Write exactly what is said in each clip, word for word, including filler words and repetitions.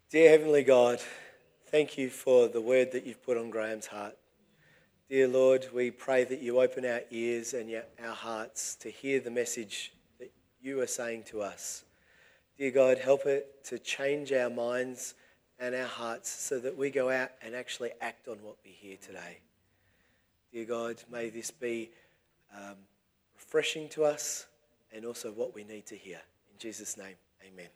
Dear Heavenly God, thank you for the word that you've put on Graham's heart. Dear Lord, we pray that you open our ears and our hearts to hear the message that you are saying to us. Dear God, help it to change our minds and our hearts so that we go out and actually act on what we hear today. Dear God, may this be um, refreshing to us and also what we need to hear. In Jesus' name, amen.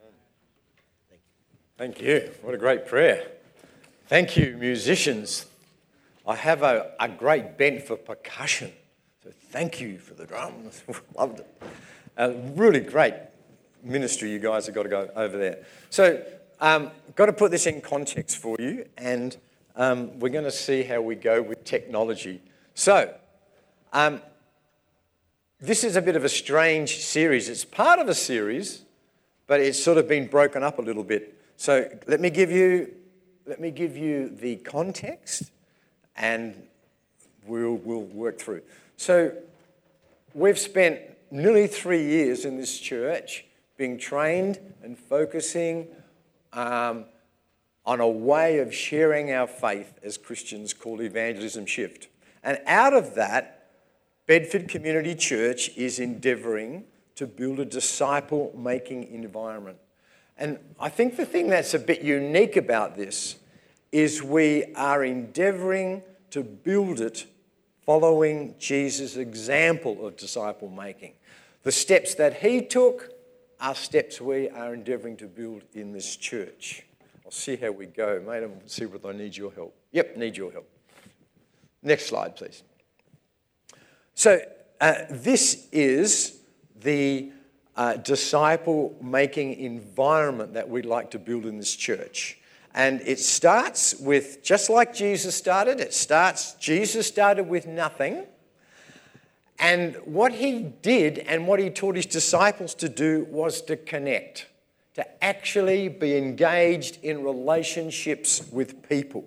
Thank you. What a great prayer. Thank you, musicians. I have a, a great bent for percussion, so thank you for the drums. Loved it. Uh, really great ministry you guys have got to go over there. So, um, got to put this in context for you, and um, we're going to see how we go with technology. So, um, this is a bit of a strange series. It's part of a series, but it's sort of been broken up a little bit. So let me give you, let me give you the context, and we'll we'll work through. So we've spent nearly three years in this church being trained and focusing um, on a way of sharing our faith as Christians called Evangelism Shift. And out of that, Bedford Community Church is endeavouring to build a disciple-making environment. And I think the thing that's a bit unique about this is we are endeavouring to build it following Jesus' example of disciple making. The steps that he took are steps we are endeavouring to build in this church. I'll see how we go, mate, and we'll see whether I need your help. Yep, need your help. Next slide, please. So uh, this is the Uh, disciple-making environment that we'd like to build in this church. And it starts with, just like Jesus started, it starts, Jesus started with nothing. And what he did and what he taught his disciples to do was to connect, to actually be engaged in relationships with people.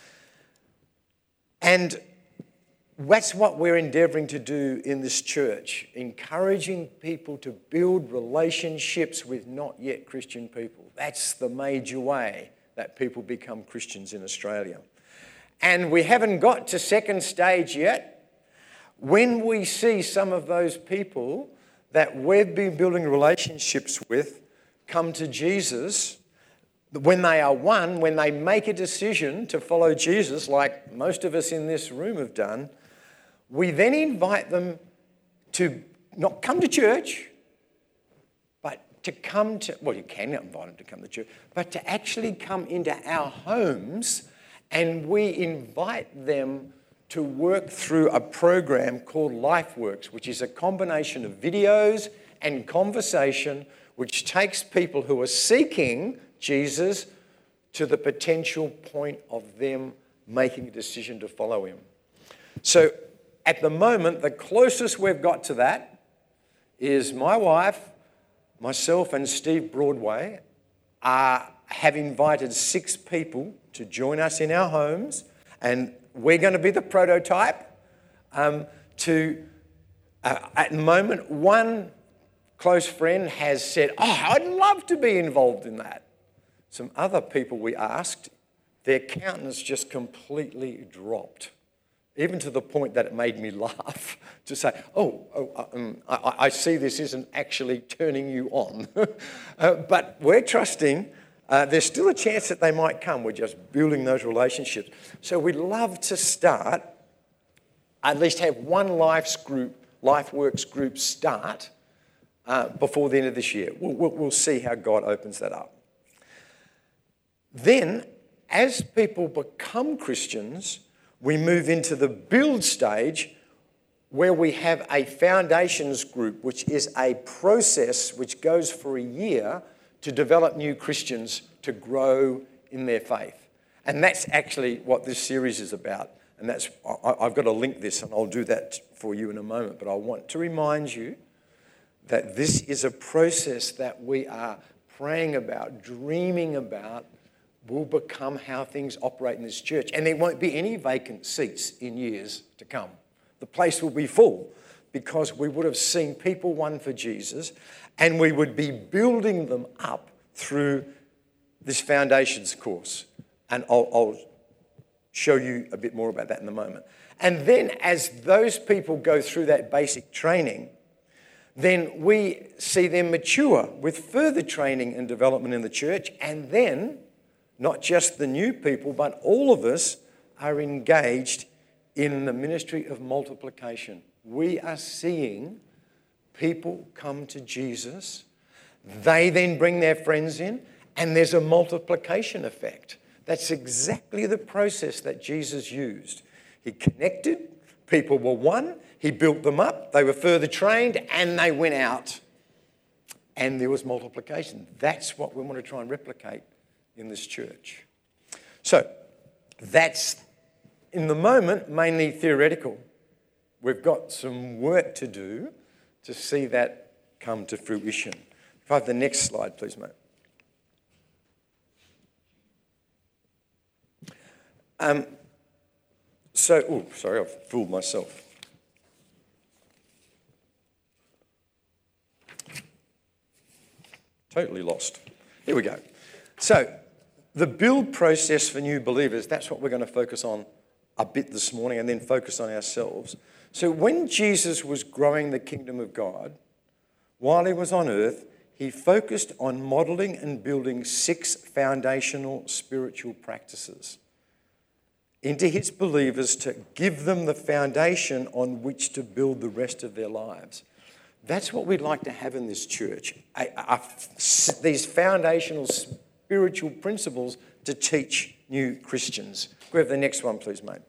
And that's what we're endeavouring to do in this church, encouraging people to build relationships with not yet Christian people. That's the major way that people become Christians in Australia. And we haven't got to second stage yet. When we see some of those people that we've been building relationships with come to Jesus, when they are one, when they make a decision to follow Jesus, like most of us in this room have done, we then invite them to not come to church, but to come to, well, you can invite them to come to church, but to actually come into our homes, and we invite them to work through a program called LifeWorks, which is a combination of videos and conversation which takes people who are seeking Jesus to the potential point of them making a decision to follow him. So, at the moment, the closest we've got to that is my wife, myself and Steve Broadway are, have invited six people to join us in our homes, and we're going to be the prototype. Um, to uh, at the moment, one close friend has said, oh, I'd love to be involved in that. Some other people we asked, their countenance just completely dropped, even to the point that it made me laugh to say, oh, oh um, I, I see this isn't actually turning you on. uh, but we're trusting uh, there's still a chance that they might come. We're just building those relationships. So we'd love to start, at least have one Life's group, LifeWorks group start uh, before the end of this year. We'll, we'll, we'll see how God opens that up. Then, as people become Christians, we move into the build stage where we have a foundations group, which is a process which goes for a year to develop new Christians to grow in their faith. And that's actually what this series is about. And that's I've got to link this, and I'll do that for you in a moment. But I want to remind you that this is a process that we are praying about, dreaming about, will become how things operate in this church. And there won't be any vacant seats in years to come. The place will be full because we would have seen people won for Jesus, and we would be building them up through this foundations course, and I'll, I'll show you a bit more about that in a moment. And then as those people go through that basic training, then we see them mature with further training and development in the church, and then not just the new people, but all of us are engaged in the ministry of multiplication. We are seeing people come to Jesus. They then bring their friends in, and there's a multiplication effect. That's exactly the process that Jesus used. He connected, people were one, he built them up, they were further trained, and they went out. And there was multiplication. That's what we want to try and replicate in this church. So, that's, in the moment, mainly theoretical. We've got some work to do to see that come to fruition. If I have the next slide, please, mate. Um, so, oh, sorry, I've fooled myself. Totally lost. Here we go. So, the build process for new believers, that's what we're going to focus on a bit this morning, and then focus on ourselves. So when Jesus was growing the kingdom of God, while he was on earth, he focused on modeling and building six foundational spiritual practices into his believers to give them the foundation on which to build the rest of their lives. That's what we'd like to have in this church, a, a, these foundational spiritual principles to teach new Christians. Go have the next one, please, mate.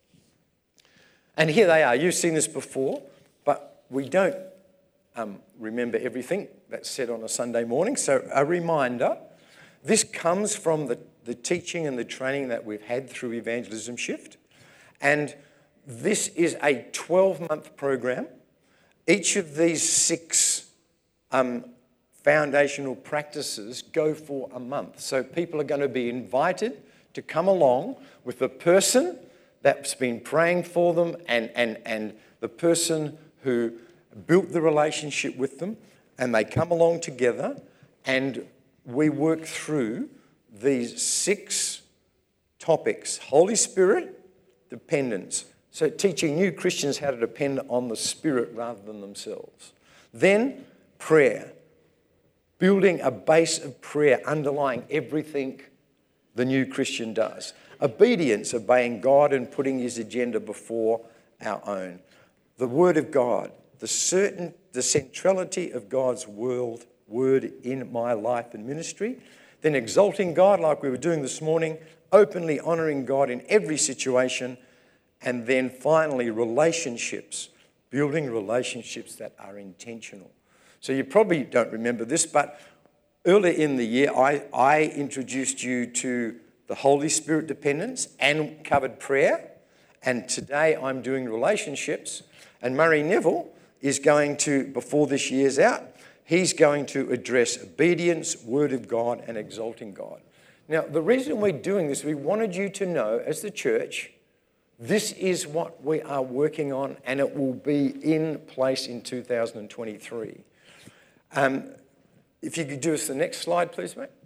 And here they are. You've seen this before, but we don't um, remember everything that's said on a Sunday morning. So a reminder, this comes from the, the teaching and the training that we've had through Evangelism Shift. And this is a twelve-month program. Each of these six um, foundational practices go for a month. So people are going to be invited to come along with the person that's been praying for them and, and, and the person who built the relationship with them, and they come along together and we work through these six topics. Holy Spirit, dependence. So teaching new Christians how to depend on the Spirit rather than themselves. Then prayer. Building a base of prayer underlying everything the new Christian does. Obedience, obeying God and putting his agenda before our own. The Word of God, the certain, the centrality of God's world, word in my life and ministry. Then exalting God like we were doing this morning, openly honouring God in every situation. And then finally, relationships, building relationships that are intentional. So you probably don't remember this, but earlier in the year, I, I introduced you to the Holy Spirit dependence and covered prayer. And today I'm doing relationships. And Murray Neville is going to, before this year's out, he's going to address obedience, Word of God, and exalting God. Now, the reason we're doing this, we wanted you to know, as the church, this is what we are working on, and it will be in place in two thousand twenty-three. Um, if you could do us the next slide, please, mate.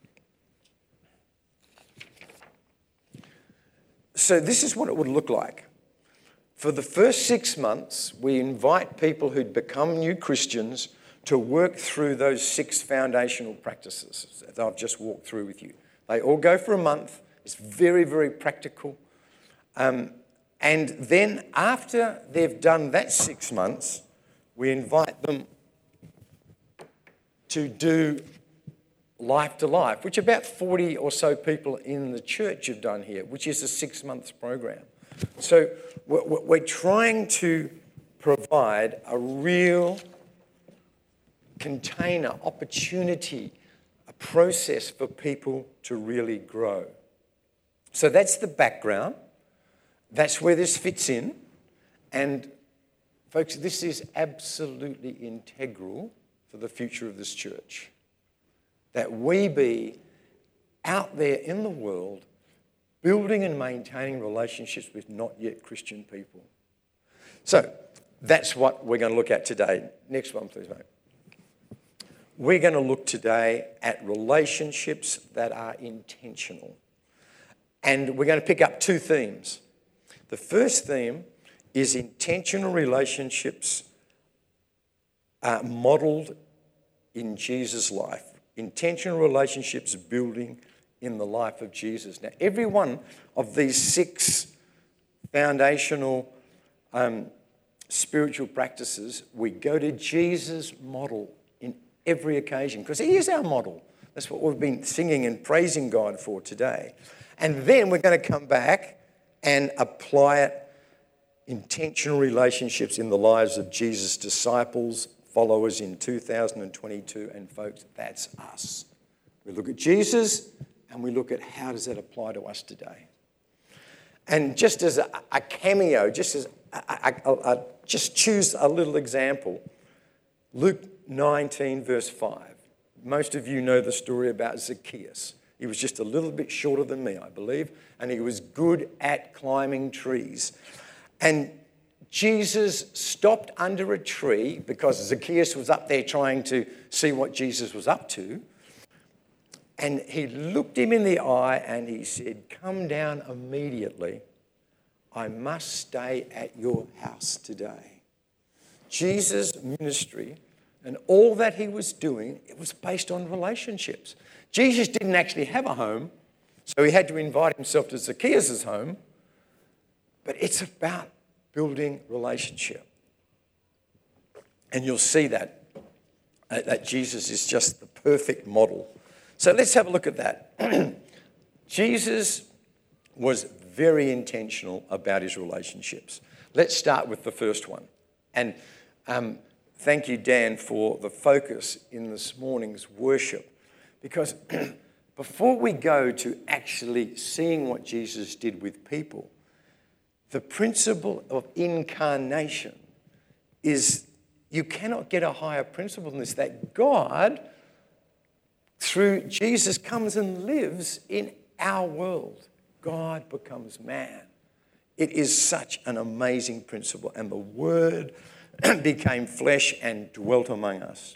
So this is what it would look like. For the first six months, we invite people who'd become new Christians to work through those six foundational practices that I've just walked through with you. They all go for a month. It's very, very practical. Um, and then after they've done that six months, we invite them to do Life to Life, which about forty or so people in the church have done here, which is a six-month program. So we're trying to provide a real container, opportunity, a process for people to really grow. So that's the background. That's where this fits in. And folks, this is absolutely integral for the future of this church. That we be out there in the world building and maintaining relationships with not yet Christian people. So that's what we're going to look at today. Next one, please, mate. we're going to look today at relationships that are intentional. And we're going to pick up two themes. The first theme is intentional relationships uh, modelled in Jesus' life. Intentional relationships building in the life of Jesus. Now, every one of these six foundational um, spiritual practices, we go to Jesus' model in every occasion because he is our model. That's what we've been singing and praising God for today. And then we're going to come back and apply it, intentional relationships in the lives of Jesus' disciples, followers in two thousand twenty-two, and folks, that's us. We look at Jesus and we look at how does that apply to us today. And just as a, a cameo, just as I, I, I just choose a little example, Luke nineteen verse five. Most of you know the story about Zacchaeus. He was just a little bit shorter than me, I believe, and he was good at climbing trees. And Jesus stopped under a tree because Zacchaeus was up there trying to see what Jesus was up to. And he looked him in the eye and he said, "Come down immediately. I must stay at your house today." Jesus' ministry and all that he was doing, it was based on relationships. Jesus didn't actually have a home, so he had to invite himself to Zacchaeus' home. But it's about building relationship. And you'll see that, uh, that Jesus is just the perfect model. So let's have a look at that. Jesus was very intentional about his relationships. Let's start with the first one. And um, thank you, Dan, for the focus in this morning's worship. Because before we go to actually seeing what Jesus did with people, the principle of incarnation is, you cannot get a higher principle than this, that God, through Jesus, comes and lives in our world. God becomes man. It is such an amazing principle. And the Word became flesh and dwelt among us.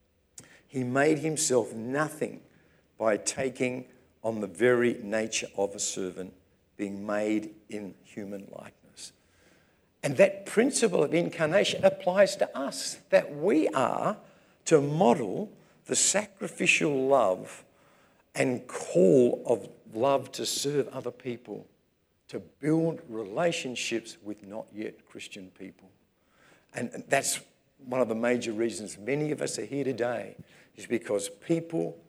He made himself nothing by taking on the very nature of a servant, being made in human likeness. And that principle of incarnation applies to us, that we are to model the sacrificial love and call of love to serve other people, to build relationships with not yet Christian people. And that's one of the major reasons many of us are here today, is because people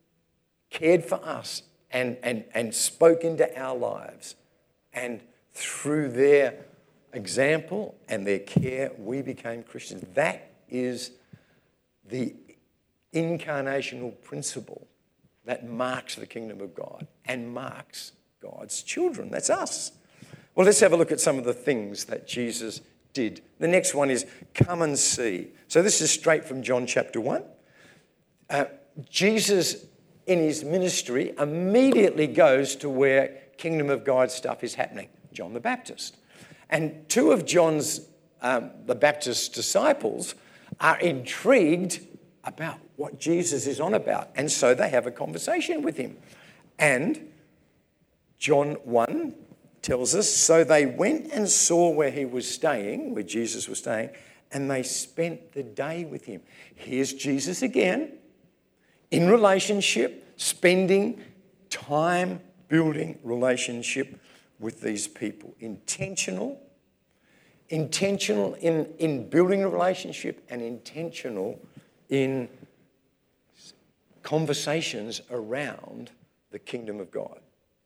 cared for us and, and, and spoke into our lives. And through their example and their care, we became Christians. That is the incarnational principle that marks the kingdom of God and marks God's children. That's us. Well, let's have a look at some of the things that Jesus did. The next one is come and see. So this is straight from John chapter one. Uh, Jesus, in his ministry, immediately goes to where kingdom of God stuff is happening, John the Baptist. And two of John's, um, the Baptist's disciples, are intrigued about what Jesus is on about. And so they have a conversation with him. And John one tells us, so they went and saw where he was staying, where Jesus was staying, and they spent the day with him. Here's Jesus again, in relationship, spending time building relationship with these people. Intentional, intentional in, in building a relationship, and intentional in conversations around the kingdom of God.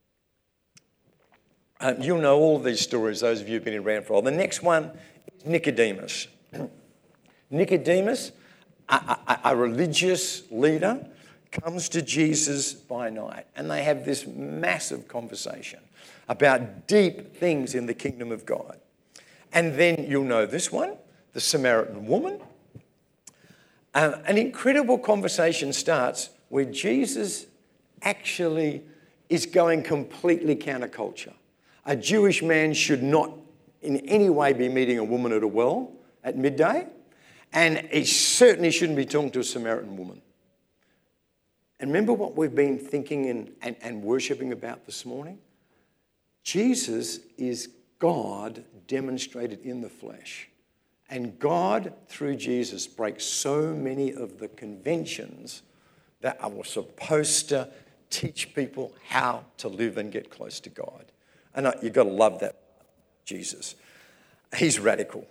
Um, you'll know all of these stories, those of you who've been around for a while. The next one is Nicodemus. Nicodemus, a, a, a religious leader, comes to Jesus by night, and they have this massive conversation about deep things in the kingdom of God. And then you'll know this one, the Samaritan woman. Uh, an incredible conversation starts where Jesus actually is going completely counterculture. A Jewish man should not in any way be meeting a woman at a well at midday. And he certainly shouldn't be talking to a Samaritan woman. And remember what we've been thinking and, and, and worshipping about this morning? Jesus is God demonstrated in the flesh. And God, through Jesus, breaks so many of the conventions that are supposed to teach people how to live and get close to God. And you've got to love that, Jesus. He's radical.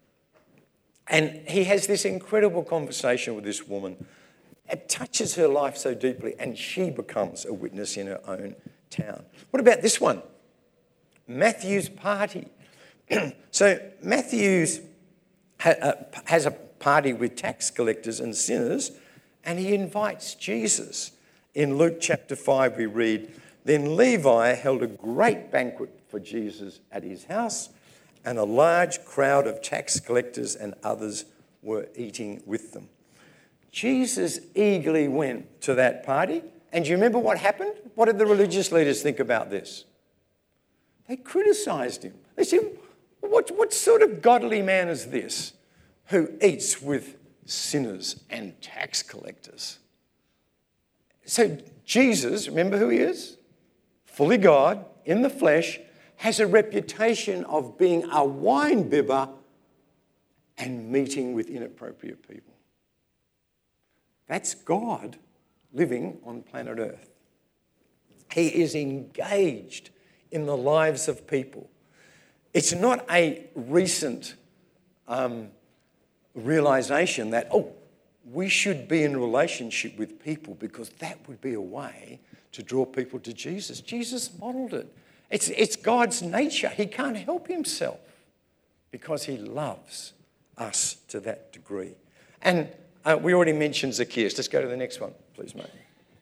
And he has this incredible conversation with this woman. It touches her life so deeply, and she becomes a witness in her own town. What about this one? Matthew's party. So Matthew's has a party with tax collectors and sinners, and he invites Jesus. In Luke chapter five, we read, "Then Levi held a great banquet for Jesus at his house, and a large crowd of tax collectors and others were eating with them." Jesus eagerly went to that party, and do you remember what happened? What did the religious leaders think about this? They criticised him. They said, what, what sort of godly man is this who eats with sinners and tax collectors? So Jesus, remember who he is? Fully God, in the flesh, has a reputation of being a wine bibber and meeting with inappropriate people. That's God living on planet Earth. He is engaged in the lives of people. It's not a recent um, realization that, oh, we should be in relationship with people because that would be a way to draw people to Jesus. Jesus modeled it. It's, it's God's nature. He can't help himself because he loves us to that degree. And uh, we already mentioned Zacchaeus. Let's go to the next one, please, mate.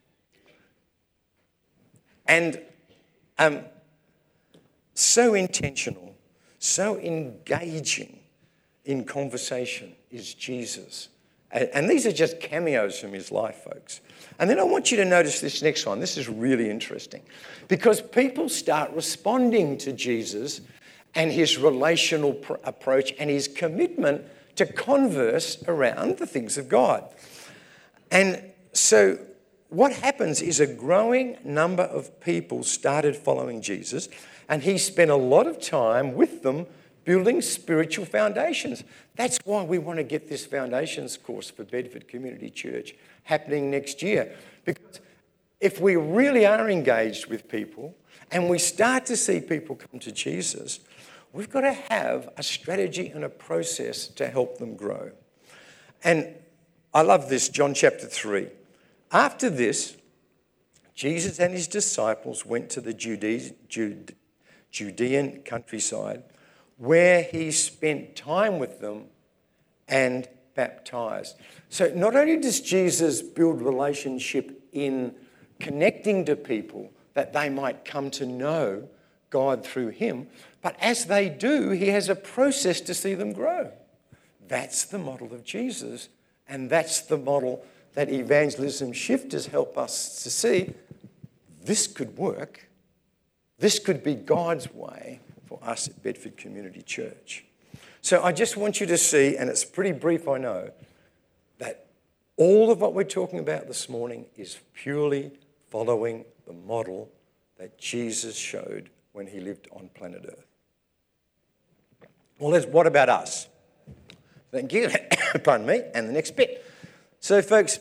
And um, so intentional, so engaging in conversation is Jesus. And these are just cameos from his life, folks. And then I want you to notice this next one. This is really interesting because people start responding to Jesus and his relational pr- approach and his commitment to converse around the things of God. And so what happens is a growing number of people started following Jesus, and he spent a lot of time with them building spiritual foundations. That's why we want to get this foundations course for Bedford Community Church happening next year. Because if we really are engaged with people and we start to see people come to Jesus, we've got to have a strategy and a process to help them grow. And I love this, John chapter three. After this, Jesus and his disciples went to the Jude- Jude- Judean countryside, where he spent time with them and baptized. So not only does Jesus build relationship in connecting to people that they might come to know God through him, but as they do, he has a process to see them grow. That's the model of Jesus, and that's the model that evangelism shifters help us to see. This could work. This could be God's way for us at Bedford Community Church. So I just want you to see, and it's pretty brief, I know, that all of what we're talking about this morning is purely following the model that Jesus showed when he lived on planet Earth. Well, what about us? Thank you. Pardon me. And the next bit. So, folks,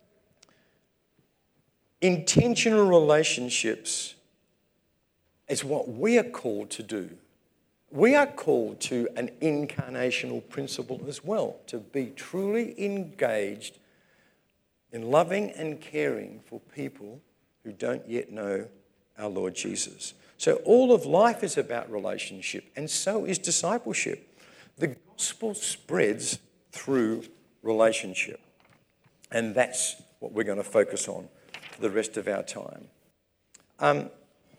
intentional relationships is what we are called to do. We are called to an incarnational principle as well, to be truly engaged in loving and caring for people who don't yet know our Lord Jesus. So all of life is about relationship, and so is discipleship. The gospel spreads through relationship, and that's what we're going to focus on for the rest of our time. Um,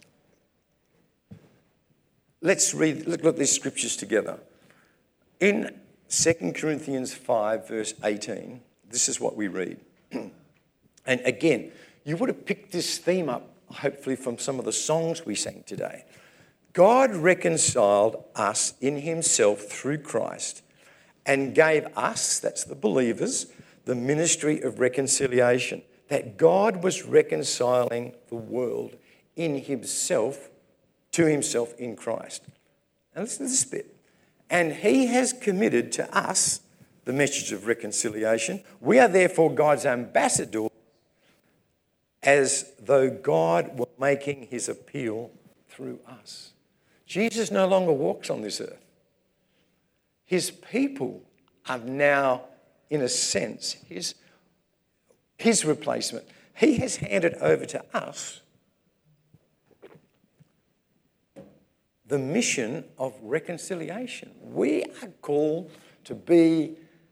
let's read, look at these scriptures together. In Second Corinthians five, verse eighteen, this is what we read. And again, you would have picked this theme up, hopefully, from some of the songs we sang today. God reconciled us in himself through Christ and gave us, that's the believers, the ministry of reconciliation, that God was reconciling the world in himself, to himself in Christ. Now listen to this bit. And he has committed to us the message of reconciliation. We are therefore God's ambassadors, as though God were making his appeal through us. Jesus no longer walks on this earth. His people are now, in a sense, his, his replacement. He has handed over to us the mission of reconciliation. We are called to be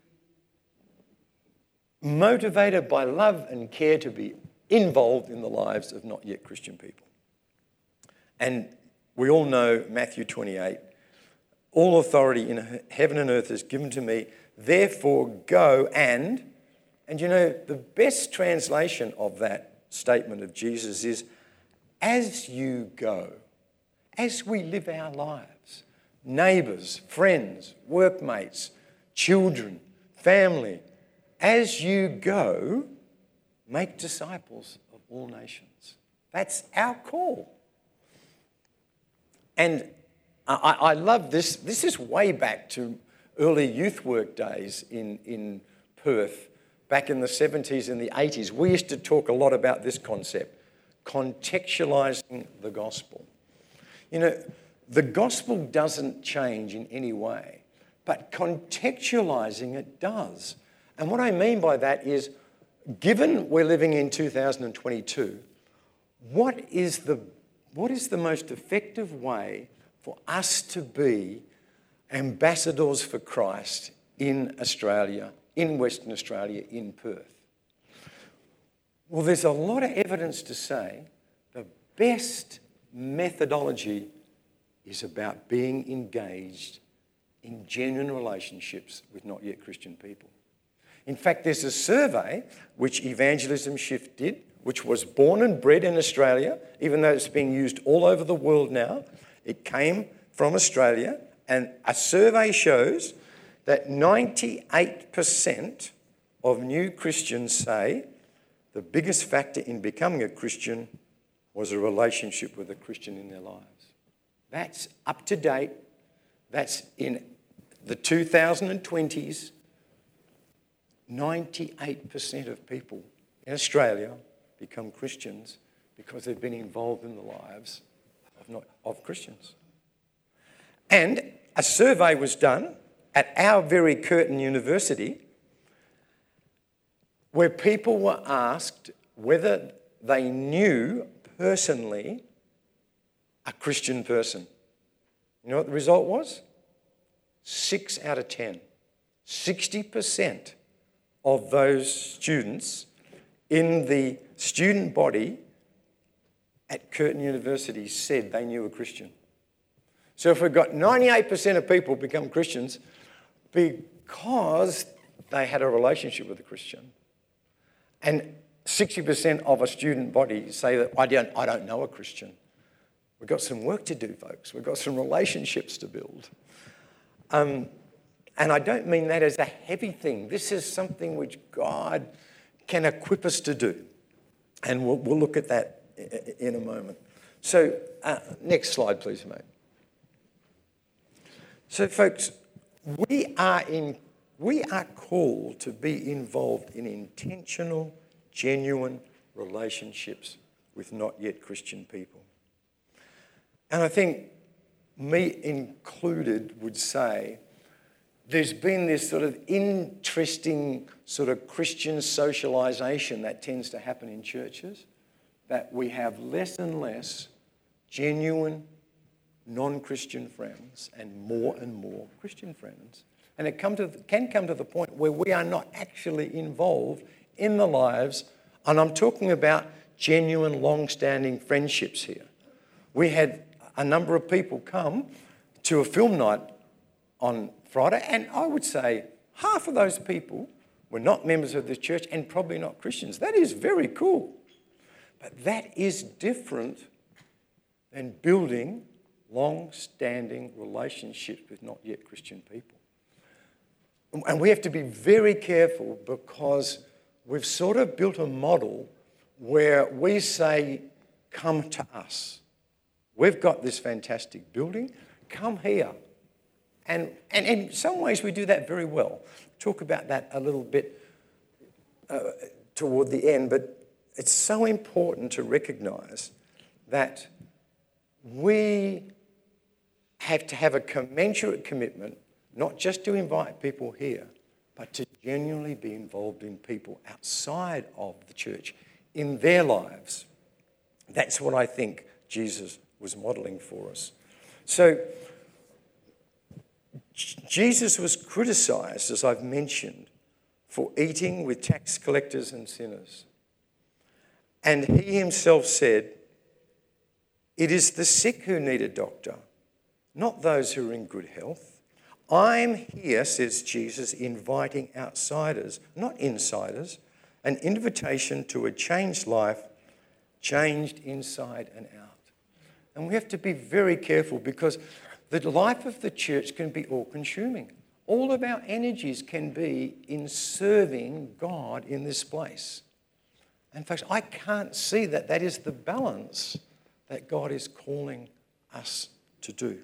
motivated by love and care to be involved in the lives of not yet Christian people. And we all know Matthew twenty-eight, all authority in heaven and earth is given to me, therefore go and, and you know, the best translation of that statement of Jesus is, as you go, as we live our lives, neighbours, friends, workmates, children, family, as you go, make disciples of all nations. That's our call. And I, I love this. This is way back to early youth work days in, in Perth, back in the seventies and the eighties. We used to talk a lot about this concept, contextualising the gospel. You know, the gospel doesn't change in any way, but contextualising it does. And what I mean by that is, given we're living in two thousand twenty-two, what is the, what is the most effective way for us to be ambassadors for Christ in Australia, in Western Australia, in Perth? Well, there's a lot of evidence to say the best methodology is about being engaged in genuine relationships with not yet Christian people. In fact, there's a survey which Evangelism Shift did, which was born and bred in Australia, even though it's being used all over the world now. It came from Australia, and a survey shows that ninety-eight percent of new Christians say the biggest factor in becoming a Christian was a relationship with a Christian in their lives. That's up to date. That's in the two thousand twenties. ninety-eight percent of people in Australia become Christians because they've been involved in the lives of, not, of Christians. And a survey was done at our very Curtin University where people were asked whether they knew personally a Christian person. You know what the result was? Six out of ten. sixty percent of those students in the student body at Curtin University said they knew a Christian. So if we've got ninety-eight percent of people become Christians because they had a relationship with a Christian, and sixty percent of a student body say that I don't, I don't know a Christian. We've got some work to do, folks. We've got some relationships to build. Um, and I don't mean that as a heavy thing. This is something which God can equip us to do. And we'll, we'll look at that in a moment. So uh, next slide, please, mate. So, folks, we are, in, we are called to be involved in intentional, genuine relationships with not yet Christian people. And I think me included would say there's been this sort of interesting sort of Christian socialisation that tends to happen in churches, that we have less and less genuine non-Christian friends and more and more Christian friends. And it come to the, can come to the point where we are not actually involved in the lives, and I'm talking about genuine, long-standing friendships here. We had a number of people come to a film night on Friday, and I would say half of those people were not members of the church and probably not Christians. That is very cool. But that is different than building long-standing relationships with not yet Christian people. And we have to be very careful because we've sort of built a model where we say, come to us. We've got this fantastic building, come here. And, and in some ways we do that very well. Talk about that a little bit uh, toward the end, but it's so important to recognise that we have to have a commensurate commitment, not just to invite people here, but to genuinely be involved in people outside of the church, in their lives. That's what I think Jesus was modelling for us. So, Jesus was criticised, as I've mentioned, for eating with tax collectors and sinners. And he himself said, "It is the sick who need a doctor, not those who are in good health. I'm here," says Jesus, "inviting outsiders, not insiders, an invitation to a changed life, changed inside and out." And we have to be very careful because the life of the church can be all-consuming. All of our energies can be in serving God in this place. In fact, I can't see that that is the balance that God is calling us to do.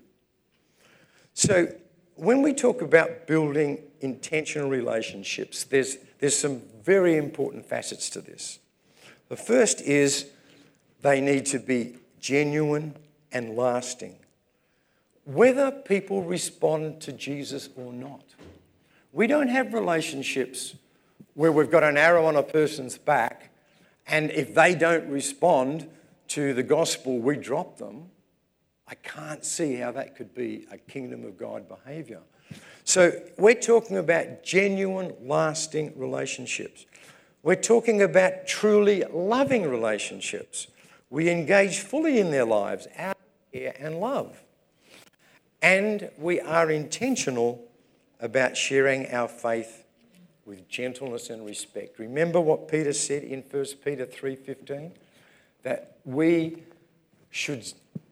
So when we talk about building intentional relationships, there's, there's some very important facets to this. The first is they need to be genuine and lasting, whether people respond to Jesus or not. We don't have relationships where we've got an arrow on a person's back and if they don't respond to the gospel, we drop them. I can't see how that could be a kingdom of God behaviour. So we're talking about genuine, lasting relationships. We're talking about truly loving relationships. We engage fully in their lives, out of care and love. And we are intentional about sharing our faith with gentleness and respect. Remember what Peter said in First Peter three fifteen? That we should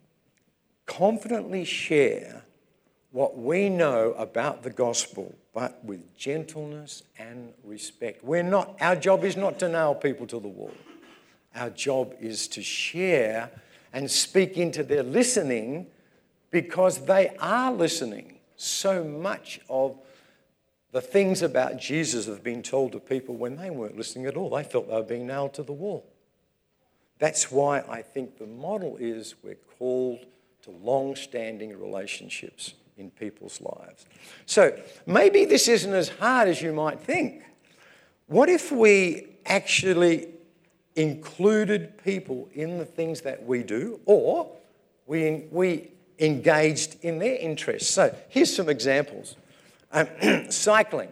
confidently share what we know about the gospel, but with gentleness and respect. We're not, our job is not to nail people to the wall. Our job is to share and speak into their listening because they are listening. So much of the things about Jesus have been told to people when they weren't listening at all. They felt they were being nailed to the wall. That's why I think the model is we're called to long-standing relationships in people's lives. So maybe this isn't as hard as you might think. What if we actually included people in the things that we do, or we, we engaged in their interests? So here's some examples. Um, cycling.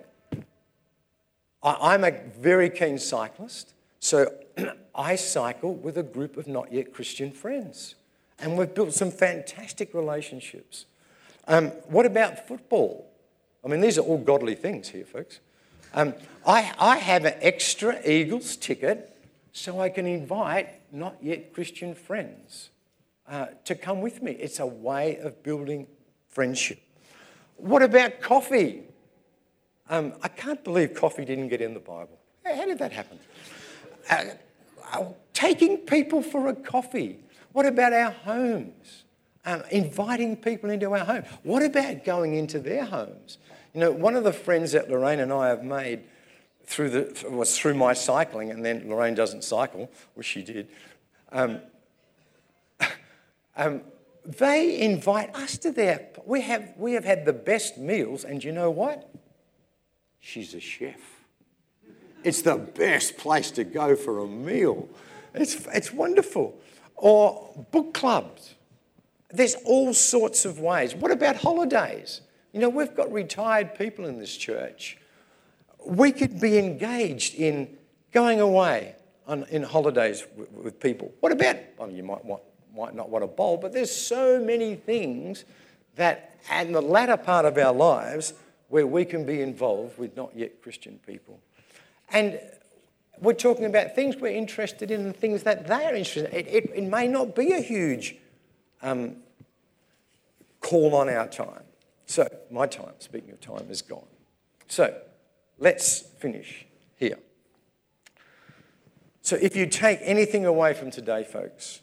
I, I'm a very keen cyclist, so I cycle with a group of not yet Christian friends. And we've built some fantastic relationships. Um, what about football? I mean, these are all godly things here, folks. Um, I, I have an extra Eagles ticket so I can invite not yet Christian friends uh, to come with me. It's a way of building friendship. What about coffee? Um, I can't believe coffee didn't get in the Bible. How did that happen? Uh, uh, taking people for a coffee. What about our homes? Um, inviting people into our home. What about going into their homes? You know, one of the friends that Lorraine and I have made through the was through my cycling, and then Lorraine doesn't cycle, which she did. Um, um, they invite us to their. We have we have had the best meals, and you know what? She's a chef. It's the best place to go for a meal. It's it's wonderful. Or book clubs. There's all sorts of ways. What about holidays? You know, we've got retired people in this church. We could be engaged in going away on, in holidays with, with people. What about, well, you might, want, might not want a bowl, but there's so many things that in the latter part of our lives where we can be involved with not yet Christian people. And we're talking about things we're interested in and things that they're interested in. It, it, it may not be a huge um, call on our time. So my time, speaking of time, is gone. So let's finish here. So if you take anything away from today, folks,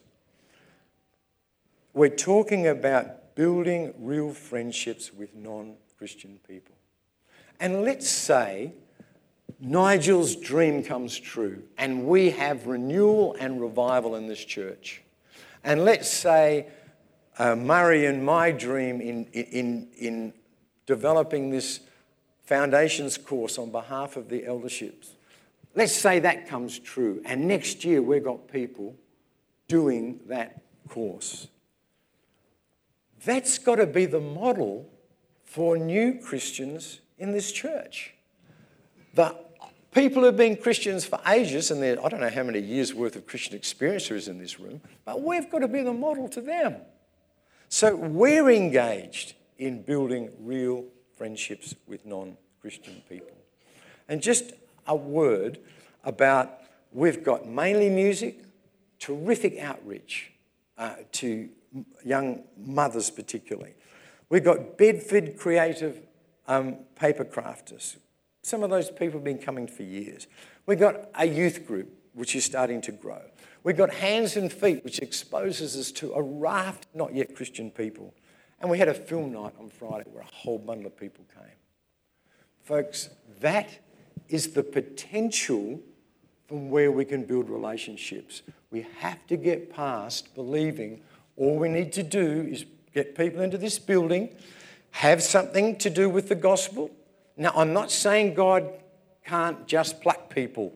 we're talking about building real friendships with non-Christian people. And let's say Nigel's dream comes true and we have renewal and revival in this church. And let's say uh, Murray and my dream in, in, in developing this foundations course on behalf of the elderships. Let's say that comes true and next year we've got people doing that course. That's got to be the model for new Christians in this church. The people who've been Christians for ages, and I don't know how many years' worth of Christian experience there is in this room, but we've got to be the model to them. So we're engaged in building real friendships with non-Christian people. And just a word about, we've got mainly music, terrific outreach uh, to young mothers particularly. We've got Bedford creative um, paper crafters. Some of those people have been coming for years. We've got a youth group, which is starting to grow. We've got Hands and Feet, which exposes us to a raft of not yet Christian people. And we had a film night on Friday where a whole bundle of people came. Folks, that is the potential from where we can build relationships. We have to get past believing all we need to do is get people into this building, have something to do with the gospel. Now, I'm not saying God can't just pluck people.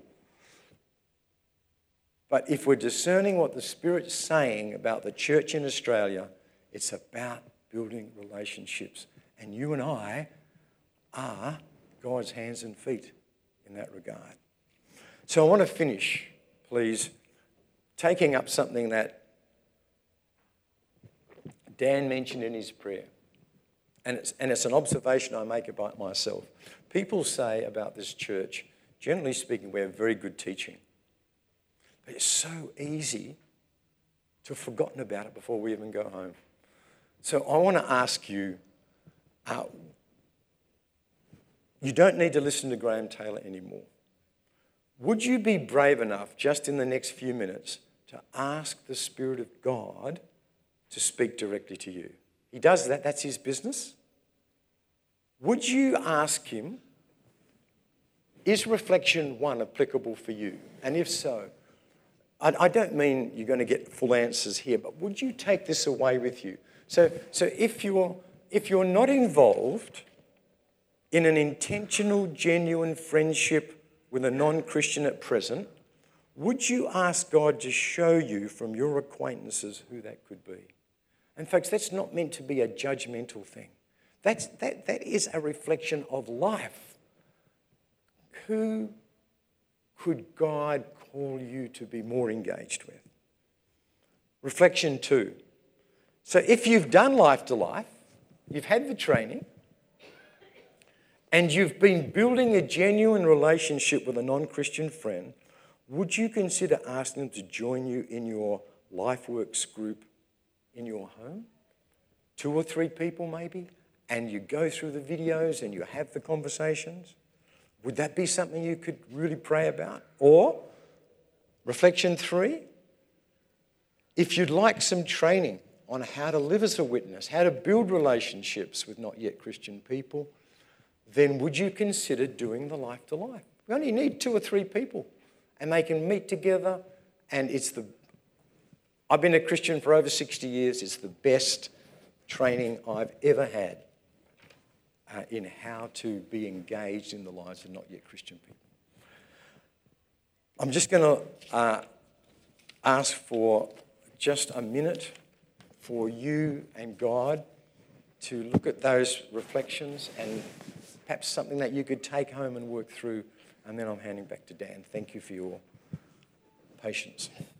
But if we're discerning what the Spirit's saying about the church in Australia, it's about building relationships. And you and I are God's hands and feet in that regard. So I want to finish, please, taking up something that Dan mentioned in his prayer. And it's, and it's an observation I make about myself. People say about this church, generally speaking, we have very good teaching. But it's so easy to have forgotten about it before we even go home. So I want to ask you, uh, you don't need to listen to Graham Taylor anymore. Would you be brave enough, just in the next few minutes, to ask the Spirit of God to speak directly to you? He does that, that's his business. Would you ask him, is reflection one applicable for you? And if so, I, I don't mean you're going to get full answers here, but would you take this away with you? So, so if you're, if you're not involved in an intentional, genuine friendship with a non-Christian at present, would you ask God to show you from your acquaintances who that could be? And folks, that's not meant to be a judgmental thing. That's, that, that is a reflection of life. Who could God call you to be more engaged with? Reflection two. So if you've done Life to Life, you've had the training, and you've been building a genuine relationship with a non-Christian friend, would you consider asking them to join you in your LifeWorks group in your home? Two or three people maybe, and you go through the videos and you have the conversations? Would that be something you could really pray about? Or, reflection three, if you'd like some training on how to live as a witness, how to build relationships with not yet Christian people, then would you consider doing the Life to Life? We only need two or three people, and they can meet together, and it's the... I've been a Christian for over sixty years. It's the best training I've ever had uh, in how to be engaged in the lives of not yet Christian people. I'm just going to uh, ask for just a minute for you and God to look at those reflections and perhaps something that you could take home and work through, and then I'm handing back to Dan. Thank you for your patience.